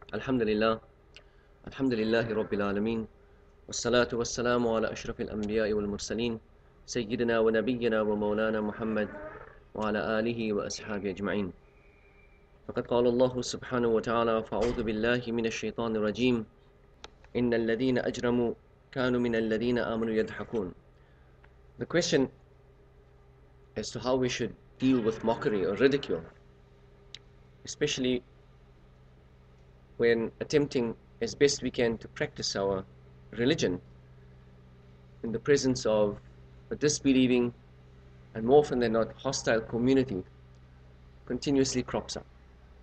Alhamdulillah, Alhamdulillahi Rabbil Alameen, wassalatu wassalamu ala ashrafil anbiya'i wal mursaleen, Sayyidina wa nabiyyina wa maulana Muhammad wa ala alihi wa ashabi ajma'in. فقد قال الله سبحانه وتعالى فأعوذ بالله من الشيطان الرجيم إن الذين أجرموا كانوا من الذين آمنوا يضحكون. The question as to how we should deal with mockery or ridicule, especially when attempting as best we can to practice our religion in the presence of a disbelieving and more often than not hostile community, continuously crops up.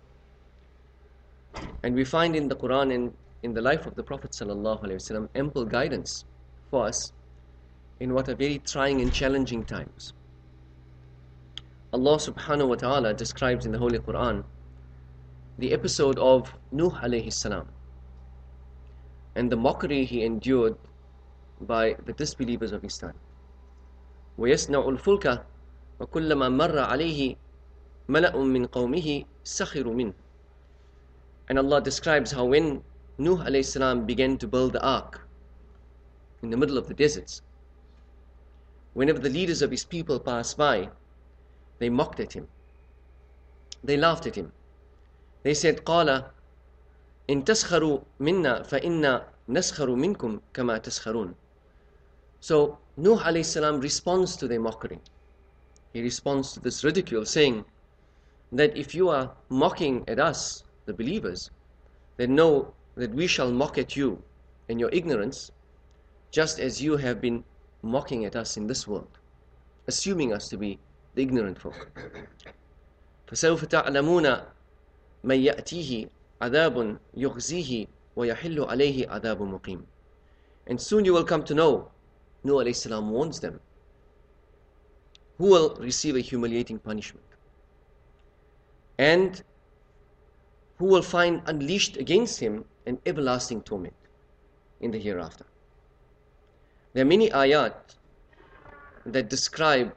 And we find in the Quran and in the life of the Prophet ﷺ ample guidance for us in what are very trying and challenging times. Allah subhanahu wa ta'ala describes in the Holy Quran the episode of Nuh alayhi salam and the mockery he endured by the disbelievers of his time. وَيَسْنَعُ الْفُلْكَ وَكُلَّمَا مَرَّ عَلَيْهِ مَلَأٌ مِّن قَوْمِهِ سَخِرُوا مِنْهُ. And Allah describes how when Nuh alayhi salam began to build the ark in the middle of the deserts, whenever the leaders of his people passed by, they mocked at him. They laughed at him. They said, قَالَ إِن تَسْخَرُوا مِنَّا فَإِنَّا نَسْخَرُ مِنْكُمْ كَمَا تَسْخَرُونَ. So Nuh alayhi salam responds to their mockery. He responds to this ridicule, saying that if you are mocking at us, the believers, then know that we shall mock at you in your ignorance, just as you have been mocking at us in this world, assuming us to be the ignorant folk. فَسَوْفَ تَعْلَمُونَ مَنْ يَأْتِيهِ عَذَابٌ يُخْزِيهِ وَيَحِلُّ عَلَيْهِ عَذَابٌ مُقِيمٌ. And soon you will come to know, Nuh alayhi salam warns them, who will receive a humiliating punishment, and who will find unleashed against him an everlasting torment in the hereafter. There are many ayat that describe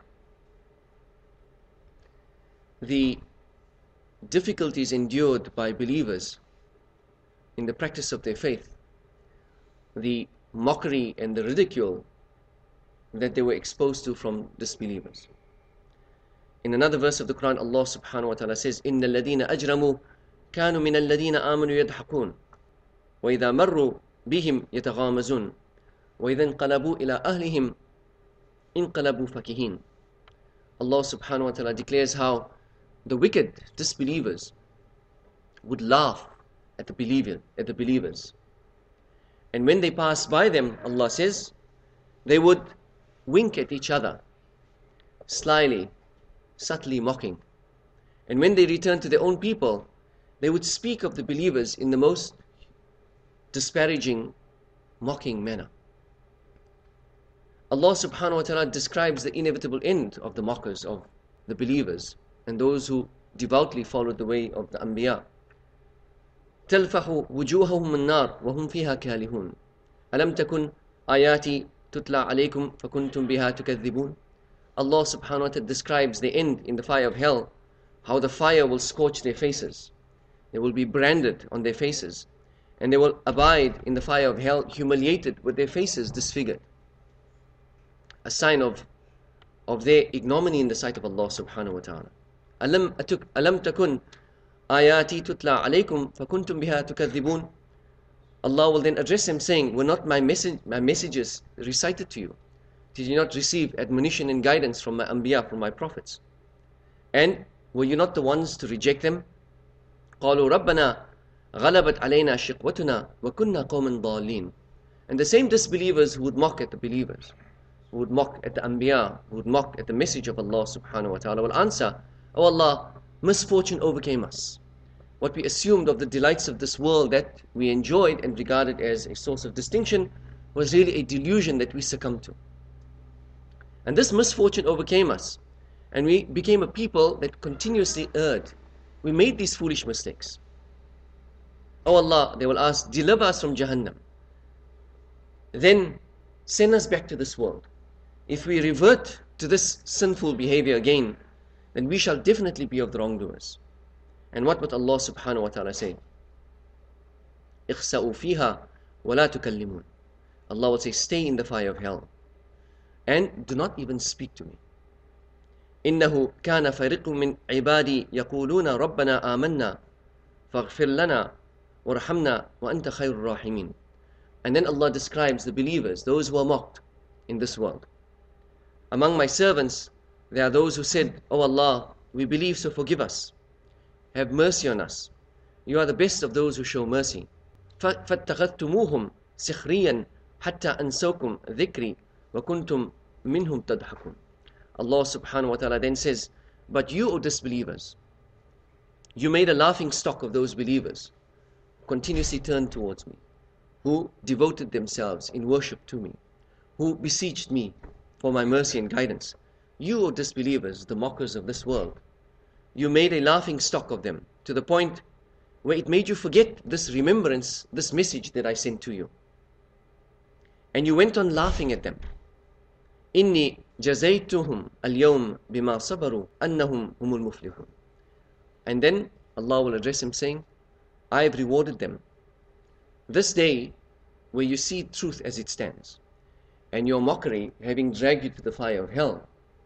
the difficulties endured by believers in the practice of their faith, the mockery and the ridicule that they were exposed to from disbelievers. In another verse of the Quran, Allah subhanahu wa ta'ala says, إِنَّ الَّذِينَ أَجْرَمُوا كَانُوا مِنَ الَّذِينَ آمَنُوا يَضْحَكُونَ وَإِذَا مَرُّوا بِهِمْ يَتَغَامَزُونَ وَإِذَا انقلبوا إِلَىٰ أَهْلِهِمْ انقلبوا فَكِهِينَ. Allah subhanahu wa ta'ala declares how the wicked disbelievers would laugh at the believers. And when they pass by them, Allah says, they would wink at each other, slyly, subtly mocking. And when they return to their own people, they would speak of the believers in the most disparaging, mocking manner. Allah subhanahu wa ta'ala describes the inevitable end of the mockers of the believers and those who devoutly followed the way of the Anbiya. تَلْفَحُ وُجُوهَهُمُ النَّارُ وَهُمْ فِيهَا كَالِهُونَ أَلَمْ تَكُنْ آيَاتِي تُتْلَى عَلَيْكُمْ فَكُنْتُمْ بِهَا تُكَذِّبُونَ. Allah subhanahu wa ta'ala describes the end in the fire of hell, how the fire will scorch their faces. They will be branded on their faces, and they will abide in the fire of hell humiliated with their faces disfigured. A sign of their ignominy in the sight of Allah subhanahu wa ta'ala. أَلَمْ تَكُنْ آيَاتِي تُتْلَى عَلَيْكُمْ فَكُنْتُمْ بِهَا تُكَذِّبُونَ. Allah will then address them saying, were not my messages recited to you? Did you not receive admonition and guidance from my Anbiya, from my prophets? And were you not the ones to reject them? قَالُوا رَبَّنَا غَلَبَتْ عَلَيْنَا شِقْوَتُنَا وَكُنَّا قَوْمًا ضَالِّينَ. And the same disbelievers who would mock at the believers, who would mock at the Anbiya, who would mock at the message of Allah subhanahu wa ta'ala, will answer, "Oh Allah, misfortune overcame us. What we assumed of the delights of this world that we enjoyed and regarded as a source of distinction was really a delusion that we succumbed to. And this misfortune overcame us, and we became a people that continuously erred. We made these foolish mistakes. Oh Allah," they will ask, "deliver us from Jahannam. Then send us back to this world. If we revert to this sinful behavior again, then we shall definitely be of the wrongdoers." And what would Allah subhanahu wa ta'ala say? اخسأوا فيها ولا تكلمون. Allah will say, stay in the fire of hell and do not even speak to me. إنه كان فريق من عبادي يقولون ربنا آمنا فاغفر لنا وارحمنا وأنت خير الراحمين. And then Allah describes the believers, those who are mocked in this world. Among my servants, there are those who said, "O Allah, we believe, so forgive us. Have mercy on us. You are the best of those who show mercy." فَاتَّخَذْتُمُوهُمْ سِخْرِيًّا حَتَّى أَنْسَوْكُمْ ذِكْرِي وَكُنْتُمْ مِنْهُمْ تَضْحَكُونَ. Allah subhanahu wa ta'ala then says, "But you, O disbelievers, you made a laughing stock of those believers who continuously turned towards me, who devoted themselves in worship to me, who beseeched me for my mercy and guidance. You, O disbelievers, the mockers of this world, you made a laughing stock of them to the point where it made you forget this remembrance, this message that I sent to you. And you went on laughing at them. إِنِّي جَزَيْتُهُمْ الْيَوْمَ بِمَا صَبَرُوا أَنَّهُمْ هُمُ الْمُفْلِحُونَ." And then Allah will address him saying, I have rewarded them. This day where you see truth as it stands, and your mockery having dragged you to the fire of hell,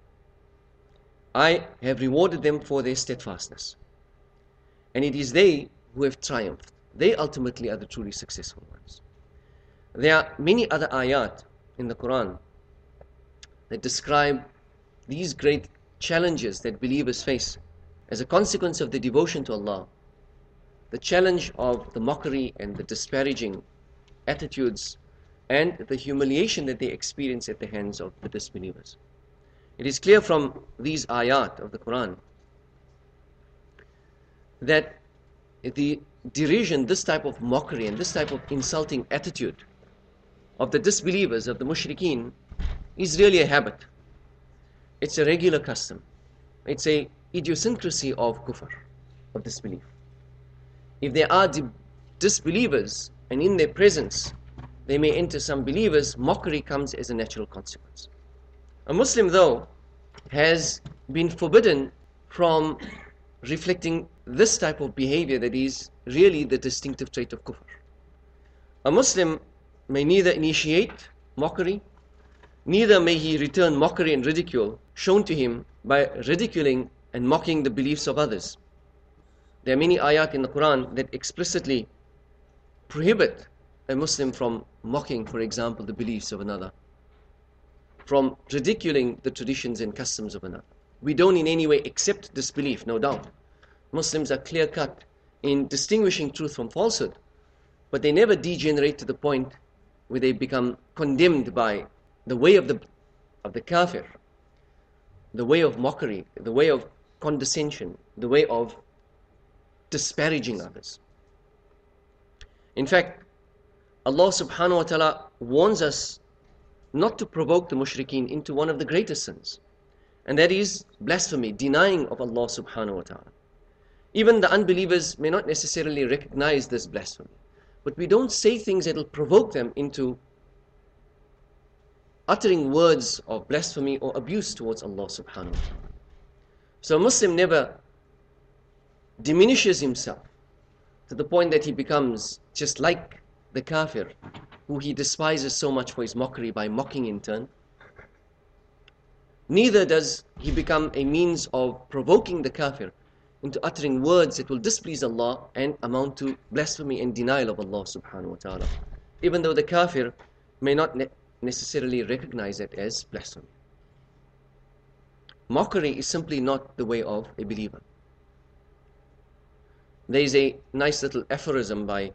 I have rewarded them for their steadfastness. And it is they who have triumphed. They ultimately are the truly successful ones. There are many other ayat in the Quran that describe these great challenges that believers face as a consequence of their devotion to Allah. The challenge of the mockery and the disparaging attitudes and the humiliation that they experience at the hands of the disbelievers. It is clear from these ayat of the Quran that the derision, this type of mockery and this type of insulting attitude of the disbelievers, of the mushrikeen, is really a habit. It's a regular custom. It's a idiosyncrasy of kufr, of disbelief. If there are disbelievers and in their presence they may enter some believers, mockery comes as a natural consequence. A Muslim, though, has been forbidden from reflecting this type of behavior that is really the distinctive trait of kufr. A Muslim may neither initiate mockery, neither may he return mockery and ridicule shown to him by ridiculing and mocking the beliefs of others. There are many ayat in the Quran that explicitly prohibit a Muslim from mocking, for example, the beliefs of another, from ridiculing the traditions and customs of another. We don't in any way accept disbelief, no doubt. Muslims are clear-cut in distinguishing truth from falsehood, but they never degenerate to the point where they become condemned by the way of the kafir, the way of mockery, the way of condescension, the way of disparaging others. In fact, Allah subhanahu wa ta'ala warns us not to provoke the mushrikeen into one of the greatest sins, and that is blasphemy, denying of Allah subhanahu wa ta'ala. Even the unbelievers may not necessarily recognize this blasphemy, but we don't say things that will provoke them into uttering words of blasphemy or abuse towards Allah subhanahu wa ta'ala. So a Muslim never diminishes himself to the point that he becomes just like the kafir, who he despises so much for his mockery by mocking in turn. Neither does he become a means of provoking the kafir into uttering words that will displease Allah and amount to blasphemy and denial of Allah subhanahu wa ta'ala, even though the kafir may not necessarily recognize it as blasphemy. Mockery is simply not the way of a believer. There is a nice little aphorism by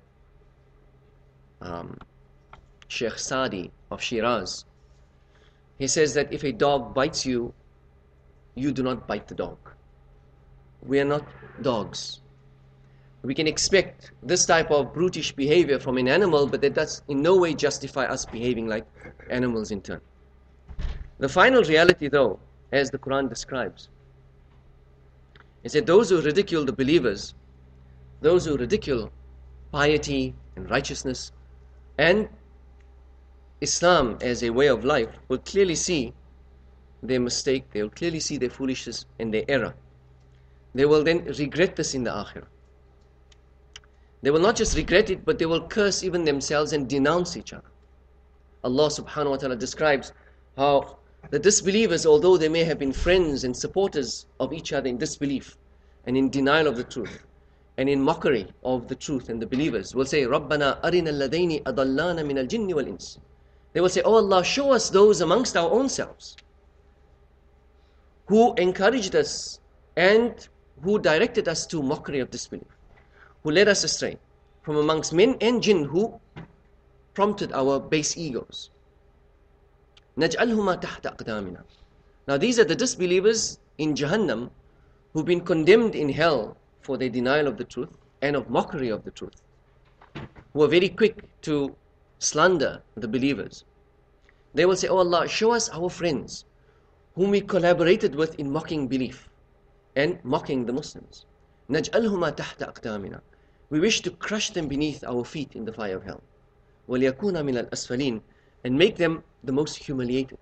Sheikh Sadi of Shiraz. He says that if a dog bites you, you do not bite the dog. We are not dogs. We can expect this type of brutish behavior from an animal, but that does in no way justify us behaving like animals in turn. The final reality, though, as the Quran describes, is that those who ridicule the believers, those who ridicule piety and righteousness and Islam as a way of life, will clearly see their mistake, they will clearly see their foolishness and their error. They will then regret this in the akhirah. They will not just regret it, but they will curse even themselves and denounce each other. Allah subhanahu wa ta'ala describes how the disbelievers, although they may have been friends and supporters of each other in disbelief and in denial of the truth and in mockery of the truth and the believers, will say, رَبَّنَا أَرِنَا الَّذَيْنِ أَضَلَّانَ مِنَ الْجِنِّ وَالْإِنسِ. They will say, oh Allah, show us those amongst our own selves who encouraged us and who directed us to mockery of disbelief, who led us astray, from amongst men and jinn, who prompted our base egos. نَجْعَلْهُمَا تَحْتَ أَقْدَامِنَا. Now these are the disbelievers in Jahannam who've been condemned in hell for their denial of the truth and of mockery of the truth, who are very quick to slander the believers. They will say, oh Allah, show us our friends whom we collaborated with in mocking belief and mocking the Muslims. نَجْعَلْهُمَا تَحْتَ أَقْدَامِنَا. We wish to crush them beneath our feet in the fire of hell. وَلْيَكُونَ مِنَ الْأَسْفَلِينَ. And make them the most humiliated.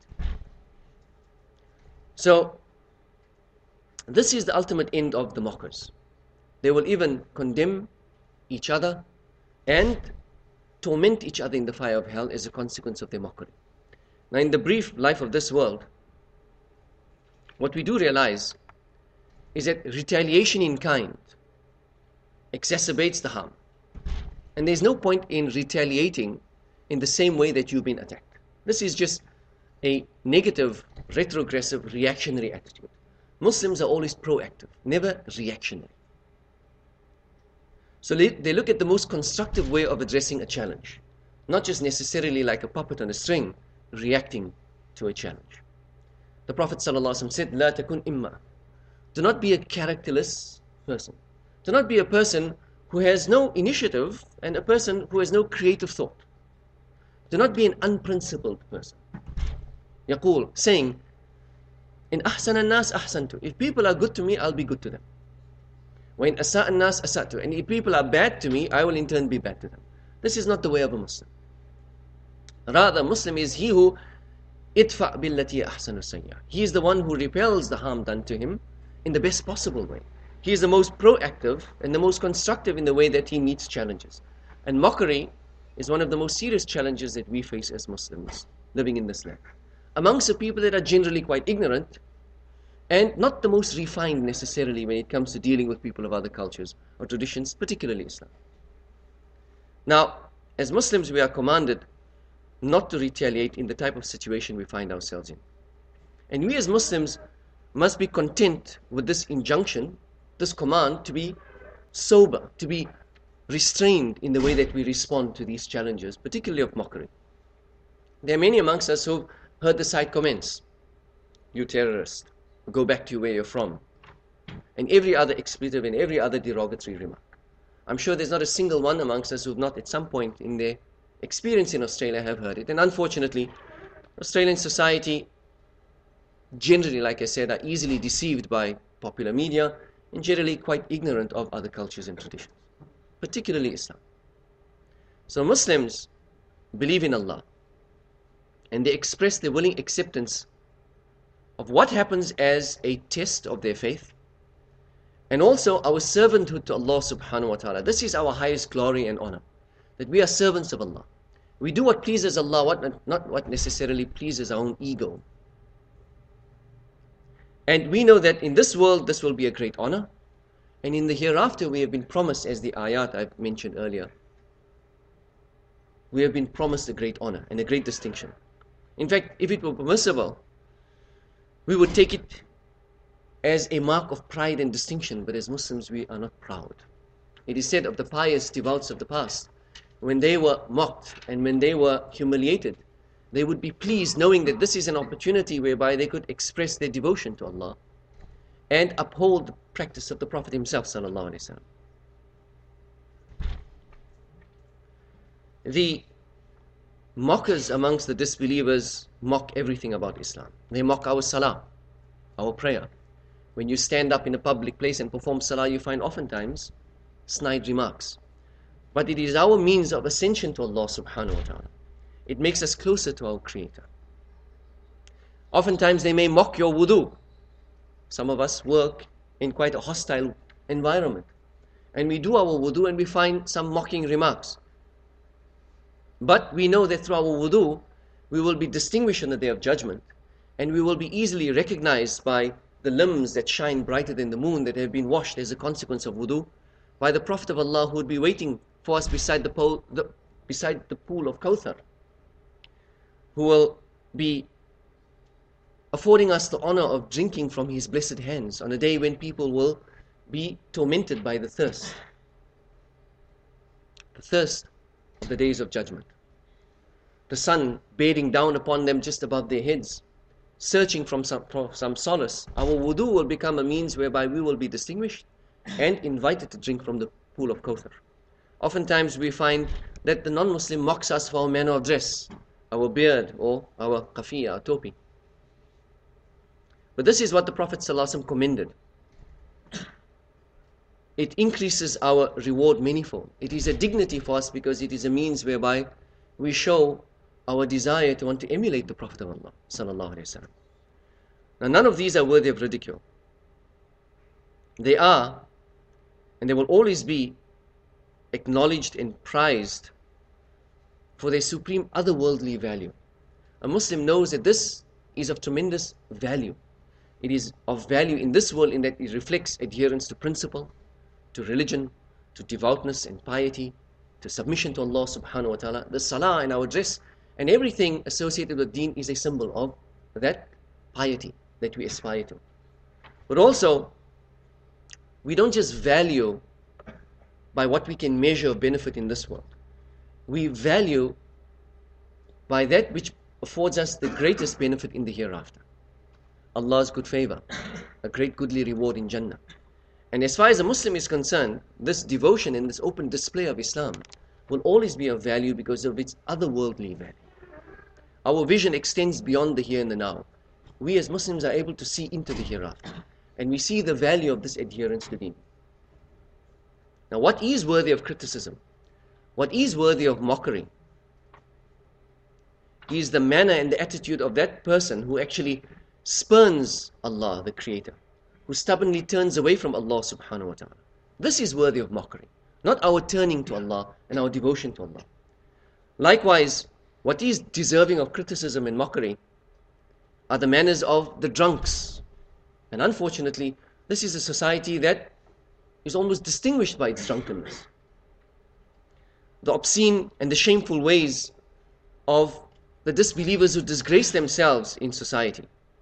So, this is the ultimate end of the mockers. They will even condemn each other and torment each other in the fire of hell as a consequence of their mockery. Now, in the brief life of this world, what we do realize is that retaliation in kind exacerbates the harm. And there's no point in retaliating in the same way that you've been attacked. This is just a negative, retrogressive, reactionary attitude. Muslims are always proactive, never reactionary. So they look at the most constructive way of addressing a challenge, not just necessarily like a puppet on a string, reacting to a challenge. The Prophet ﷺ said, لا تكن إما. Do not be a characterless person. Do not be a person who has no initiative and a person who has no creative thought. Do not be an unprincipled person. يقول, saying, إن أحسن الناس أحسنت. If people are good to me, I'll be good to them. وإن أساء الناس أسأت. And if people are bad to me, I will in turn be bad to them. This is not the way of a Muslim. Rather, a Muslim is he who idfa' billati ahsanu sayyi'ah. He is the one who repels the harm done to him in the best possible way. He is the most proactive and the most constructive in the way that he meets challenges. And mockery is one of the most serious challenges that we face as Muslims living in this land. Amongst the people that are generally quite ignorant and not the most refined necessarily when it comes to dealing with people of other cultures or traditions, particularly Islam. Now, as Muslims, we are commanded not to retaliate in the type of situation we find ourselves in. And we as Muslims must be content with this injunction, this command to be sober, to be restrained in the way that we respond to these challenges, particularly of mockery. There are many amongst us who've heard the side comments, you terrorist, go back to where you're from, and every other expletive and every other derogatory remark. I'm sure there's not a single one amongst us who've not at some point in their experience in Australia have heard it. And unfortunately, Australian society generally, like I said, are easily deceived by popular media and generally quite ignorant of other cultures and traditions, particularly Islam. So Muslims believe in Allah and they express their willing acceptance of what happens as a test of their faith and also our servanthood to Allah subhanahu wa ta'ala. This is our highest glory and honor, that we are servants of Allah. We do what pleases Allah, not what necessarily pleases our own ego. And we know that in this world this will be a great honor, and in the hereafter we have been promised, as the ayat I've mentioned earlier, we have been promised a great honor and a great distinction. In fact, if it were permissible, we would take it as a mark of pride and distinction, but as Muslims we are not proud. It is said of the pious devout of the past, when they were mocked and when they were humiliated, they would be pleased knowing that this is an opportunity whereby they could express their devotion to Allah and uphold the practice of the Prophet himself sallallahu alaihi wasallam. The mockers amongst the disbelievers mock everything about Islam. They mock our salah, our prayer. When you stand up in a public place and perform salah, you find oftentimes snide remarks. But it is our means of ascension to Allah subhanahu wa ta'ala. It makes us closer to our Creator. Oftentimes they may mock your wudu. Some of us work in quite a hostile environment. and we do our wudu and we find some mocking remarks. But we know that through our wudu, we will be distinguished on the day of judgment, and we will be easily recognized by the limbs that shine brighter than the moon, that have been washed as a consequence of wudu, by the Prophet of Allah who would be waiting for us beside the pool of Kawthar, who will be affording us the honor of drinking from his blessed hands on a day when people will be tormented by the thirst of the days of judgment. The sun bearing down upon them just above their heads, searching for some solace. Our wudu will become a means whereby we will be distinguished and invited to drink from the pool of Kawthar. Oftentimes we find that the non-Muslim mocks us for our manner of dress, our beard or our kafiya, our topi. But this is what the Prophet ﷺ commended. It increases our reward manifold. It is a dignity for us because it is a means whereby we show our desire to want to emulate the Prophet of Allah ﷺ. Now none of these are worthy of ridicule. They are, and they will always be, acknowledged and prized for their supreme otherworldly value. A Muslim knows that this is of tremendous value. It is of value in this world in that it reflects adherence to principle, to religion, to devoutness and piety, to submission to Allah subhanahu wa ta'ala. The salah and our dress and everything associated with deen is a symbol of that piety that we aspire to. But also, we don't just value by what we can measure of benefit in this world. We value by that which affords us the greatest benefit in the hereafter. Allah's good favor, a great goodly reward in Jannah. And as far as a Muslim is concerned, this devotion and this open display of Islam will always be of value because of its otherworldly value. Our vision extends beyond the here and the now. We as Muslims are able to see into the hereafter, and we see the value of this adherence to deen. Now what is worthy of criticism, what is worthy of mockery, is the manner and the attitude of that person who actually spurns Allah, the Creator, who stubbornly turns away from Allah subhanahu wa ta'ala. This is worthy of mockery, not our turning to Allah and our devotion to Allah. Likewise, what is deserving of criticism and mockery are the manners of the drunks. And unfortunately, this is a society that is almost distinguished by its drunkenness. The obscene and the shameful ways of the disbelievers who disgrace themselves in society.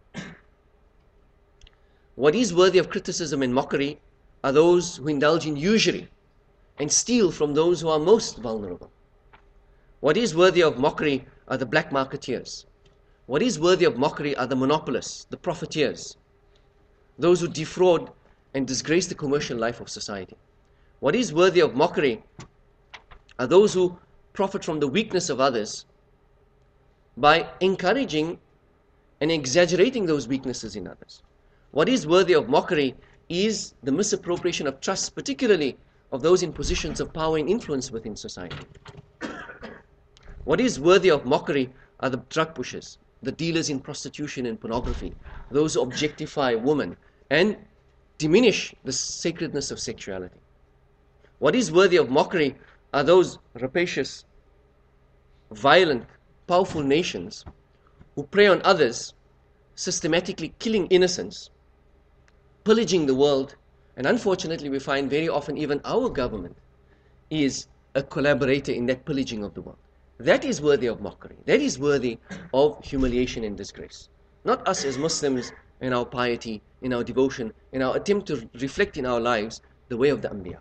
What is worthy of criticism and mockery are those who indulge in usury and steal from those who are most vulnerable. What is worthy of mockery are the black marketeers. What is worthy of mockery are the monopolists, the profiteers, those who defraud and disgrace the commercial life of society. What is worthy of mockery are those who profit from the weakness of others by encouraging and exaggerating those weaknesses in others. What is worthy of mockery is the misappropriation of trust, particularly of those in positions of power and influence within society. What is worthy of mockery are the drug pushers, the dealers in prostitution and pornography, those who objectify women and diminish the sacredness of sexuality. What is worthy of mockery are those rapacious, violent, powerful nations who prey on others, systematically killing innocents, pillaging the world, and unfortunately we find very often even our government is a collaborator in that pillaging of the world. That is worthy of mockery. That is worthy of humiliation and disgrace. Not us as Muslims in our piety, in our devotion, in our attempt to reflect in our lives the way of the Anbiya.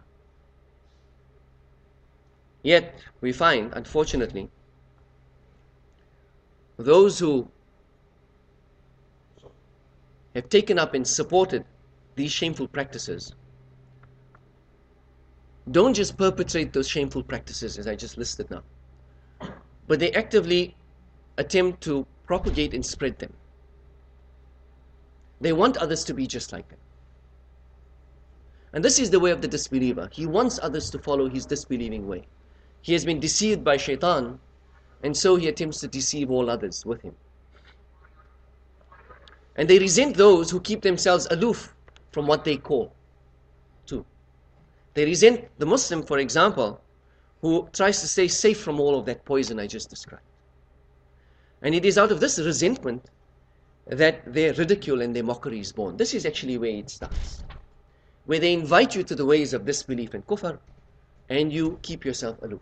Yet we find, unfortunately, those who have taken up and supported these shameful practices don't just perpetrate those shameful practices as I just listed now, but they actively attempt to propagate and spread them. They want others to be just like them. And this is the way of the disbeliever. He wants others to follow his disbelieving way. He has been deceived by shaitan, and so he attempts to deceive all others with him. And they resent those who keep themselves aloof from what they call to. They resent the Muslim, for example, who tries to stay safe from all of that poison I just described. And it is out of this resentment that their ridicule and their mockery is born. This is actually where it starts. Where they invite you to the ways of disbelief and kufr, and you keep yourself aloof.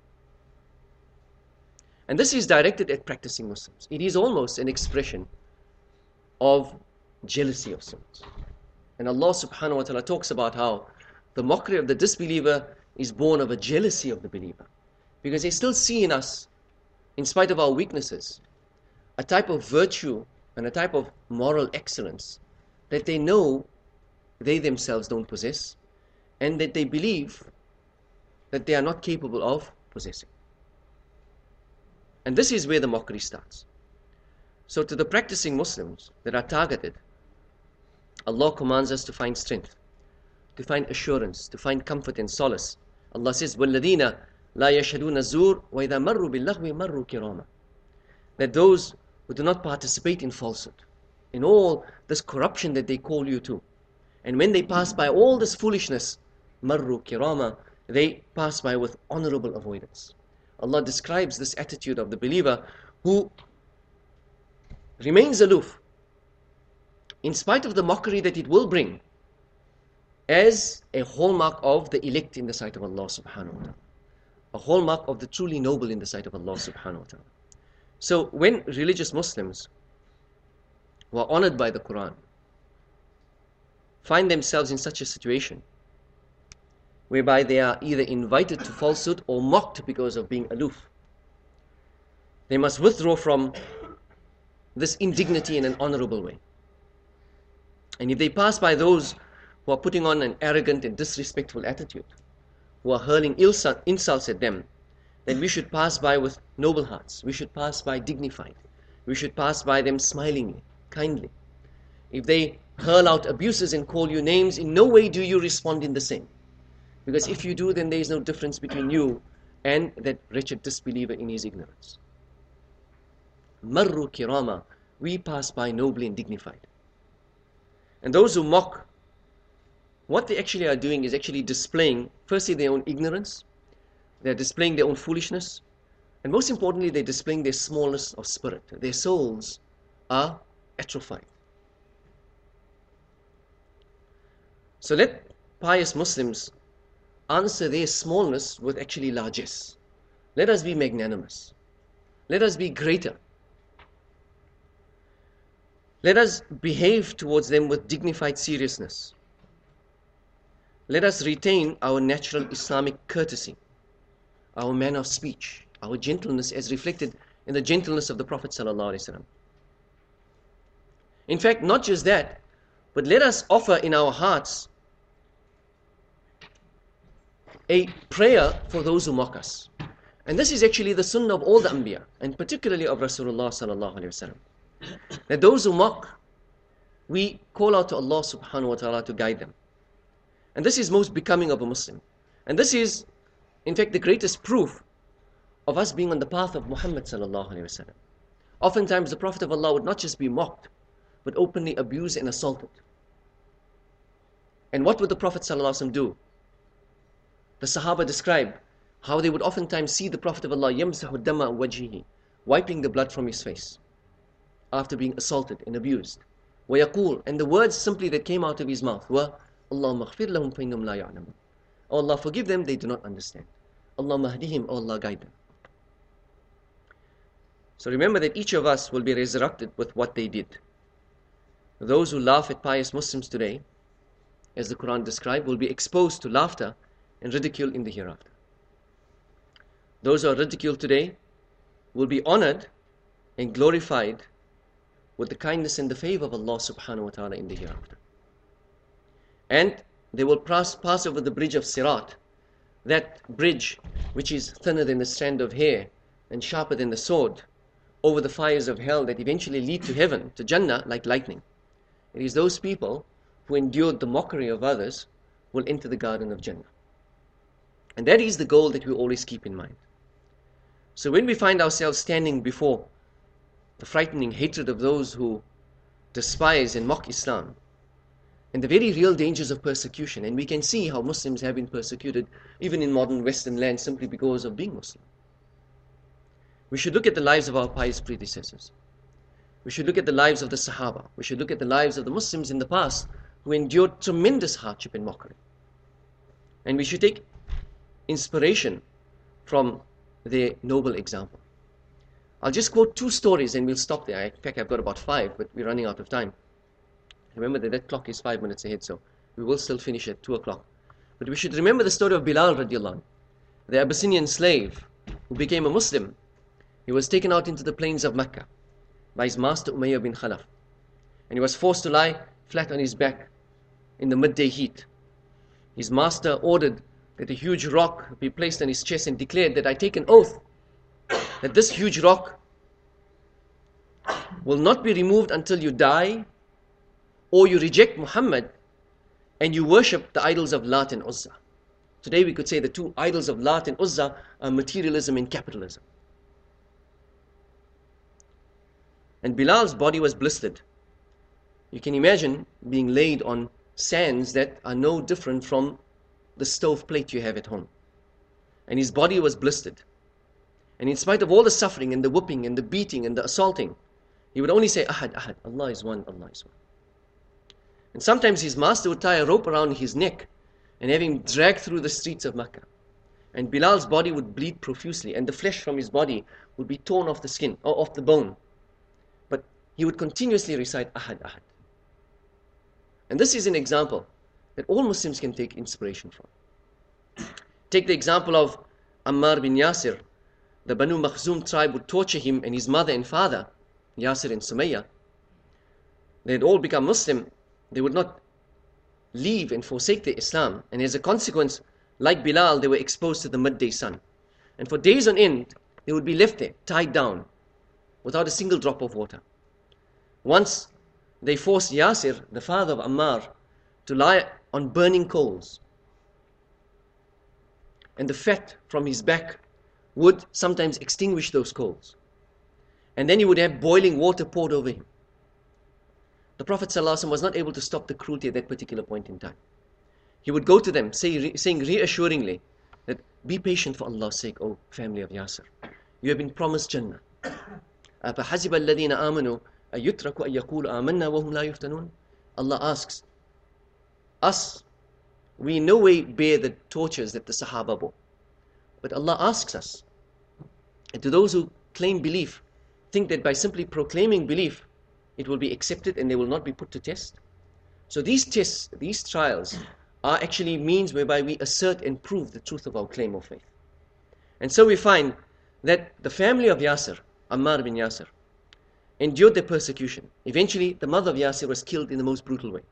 And this is directed at practicing Muslims. It is almost an expression of jealousy of sorts. And Allah subhanahu wa ta'ala talks about how the mockery of the disbeliever is born of a jealousy of the believer. Because they still see in us, in spite of our weaknesses, a type of virtue and a type of moral excellence that they know they themselves don't possess, and that they believe that they are not capable of possessing. And this is where the mockery starts. So to the practicing Muslims that are targeted, Allah commands us to find strength, to find assurance, to find comfort and solace. Allah says, وَالَّذِينَ لَا يَشْهَدُونَ الزُّورَ وَإِذَا مَرُّوا بِاللَّغْوِ مَرُّوا كِرَامًا. That those who do not participate in falsehood, in all this corruption that they call you to, and when they pass by all this foolishness, مَرُّوا كِرَامًا, they pass by with honorable avoidance. Allah describes this attitude of the believer who remains aloof, in spite of the mockery that it will bring, as a hallmark of the elect in the sight of Allah subhanahu wa ta'ala. A hallmark of the truly noble in the sight of Allah subhanahu wa ta'ala. So when religious Muslims who are honored by the Quran find themselves in such a situation whereby they are either invited to falsehood or mocked because of being aloof, they must withdraw from this indignity in an honorable way. And if they pass by those who are putting on an arrogant and disrespectful attitude, who are hurling insults at them, then we should pass by with noble hearts. We should pass by dignified. We should pass by them smilingly, kindly. If they hurl out abuses and call you names, in no way do you respond in the same. Because if you do, then there is no difference between you and that wretched disbeliever in his ignorance. Marru kirama, we pass by nobly and dignified. And those who mock, what they actually are doing is actually displaying, firstly, their own ignorance. They're displaying their own foolishness. And most importantly, they're displaying their smallness of spirit. Their souls are atrophied. So let pious Muslims answer their smallness with actually largesse. Let us be magnanimous. Let us be greater. Let us behave towards them with dignified seriousness. Let us retain our natural Islamic courtesy, our manner of speech, our gentleness as reflected in the gentleness of the Prophet ﷺ. In fact, not just that, but let us offer in our hearts a prayer for those who mock us. And this is actually the sunnah of all the Anbiya, and particularly of Rasulullah ﷺ. That those who mock, we call out to Allah subhanahu wa ta'ala to guide them. And this is most becoming of a Muslim. And this is, in fact, the greatest proof of us being on the path of Muhammad sallallahu alaihi wasallam. Oftentimes the Prophet of Allah would not just be mocked, but openly abused and assaulted. And what would the Prophet sallallahu alaihi wasallam do? The Sahaba describe how they would oftentimes see the Prophet of Allah yamsahu dama wajhihi, wiping the blood from his face after being assaulted and abused. وَيَقُولُ, and the words simply that came out of his mouth were, اللَّهُمَّ اغْفِرْ لَهُمْ فَإِنَّهُمْ لَا يَعْلَمُونَ. Oh Allah, forgive them, they do not understand. Allahumma hdihim, oh Allah, guide them. So remember that each of us will be resurrected with what they did. Those who laugh at pious Muslims today, as the Quran described, will be exposed to laughter and ridicule in the hereafter. Those who are ridiculed today will be honored and glorified with the kindness and the favor of Allah subhanahu wa ta'ala in the hereafter. And they will pass over the bridge of Sirat, that bridge which is thinner than the strand of hair and sharper than the sword, over the fires of hell that eventually lead to heaven, to Jannah, like lightning. It is those people who endured the mockery of others will enter the garden of Jannah. And that is the goal that we always keep in mind. So when we find ourselves standing before the frightening hatred of those who despise and mock Islam, and the very real dangers of persecution. And we can see how Muslims have been persecuted even in modern Western lands simply because of being Muslim. We should look at the lives of our pious predecessors. We should look at the lives of the Sahaba. We should look at the lives of the Muslims in the past who endured tremendous hardship and mockery. And we should take inspiration from their noble example. I'll just quote 2 stories and we'll stop there. In fact, I've got about 5, but we're running out of time. Remember that clock is 5 minutes ahead, so we will still finish at 2 o'clock. But we should remember the story of Bilal radiallahu anh, the Abyssinian slave who became a Muslim. He was taken out into the plains of Mecca by his master Umayyah bin Khalaf. And he was forced to lie flat on his back in the midday heat. His master ordered that a huge rock be placed on his chest and declared that I take an oath that this huge rock will not be removed until you die or you reject Muhammad and you worship the idols of Lat and Uzza. Today we could say the 2 idols of Lat and Uzza are materialism and capitalism. And Bilal's body was blistered. You can imagine being laid on sands that are no different from the stove plate you have at home. And his body was blistered. And in spite of all the suffering and the whipping and the beating and the assaulting, he would only say, Ahad, Ahad, Allah is one, Allah is one. And sometimes his master would tie a rope around his neck and have him dragged through the streets of Mecca. And Bilal's body would bleed profusely and the flesh from his body would be torn off the skin or off the bone. But he would continuously recite Ahad, Ahad. And this is an example that all Muslims can take inspiration from. Take the example of Ammar bin Yasir. The Banu Makhzum tribe would torture him and his mother and father, Yasir and Sumayya. They had all become Muslim. They would not leave and forsake their Islam. And as a consequence, like Bilal, they were exposed to the midday sun. And for days on end, they would be left there, tied down, without a single drop of water. Once, they forced Yasir, the father of Ammar, to lie on burning coals. And the fat from his back would sometimes extinguish those coals. And then he would have boiling water poured over him. The Prophet ﷺ was not able to stop the cruelty at that particular point in time. He would go to them saying reassuringly that, be patient for Allah's sake, O family of Yasir. You have been promised Jannah. أَفَحَسِبَ الَّذِينَ آمَنُوا أَيُتْرَكُوا أَن يَقُولُوا آمَنَّا وَهُمْ لَا يُفْتَنُونَ. Allah asks, us, we in no way bear the tortures that the Sahaba bore. But Allah asks us, and to those who claim belief, think that by simply proclaiming belief, it will be accepted and they will not be put to test. So these tests, these trials, are actually means whereby we assert and prove the truth of our claim of faith. And so we find that the family of Yasir, Ammar bin Yasir, endured their persecution. Eventually, the mother of Yasir was killed in the most brutal way.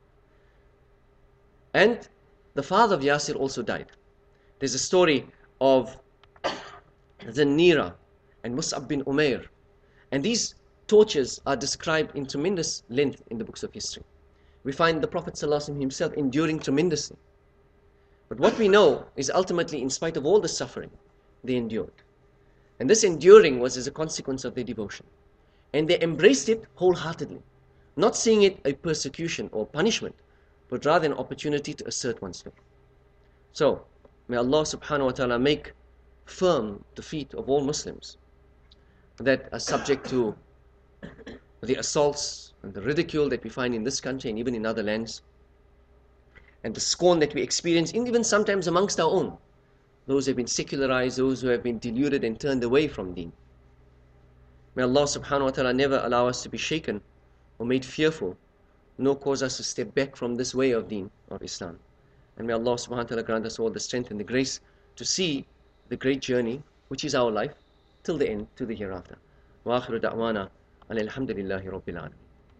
And the father of Yasir also died. There's a story of Zannira and Mus'ab bin Umair. And these tortures are described in tremendous length in the books of history. We find the Prophet ﷺ himself enduring tremendously. But what we know is ultimately, in spite of all the suffering, they endured. And this enduring was as a consequence of their devotion. And they embraced it wholeheartedly, not seeing it a persecution or punishment, but rather an opportunity to assert one's faith. So, may Allah subhanahu wa ta'ala make firm the feet of all Muslims that are subject to the assaults and the ridicule that we find in this country and even in other lands, and the scorn that we experience, even sometimes amongst our own, those who have been secularized, those who have been deluded and turned away from deen. May Allah subhanahu wa ta'ala never allow us to be shaken or made fearful, nor cause us to step back from this way of deen, of Islam. And may Allah subhanahu wa ta'ala grant us all the strength and the grace to see the great journey, which is our life, till the end, to the hereafter. Wa akhiru da'wana alhamdulillahi rabbil alamin.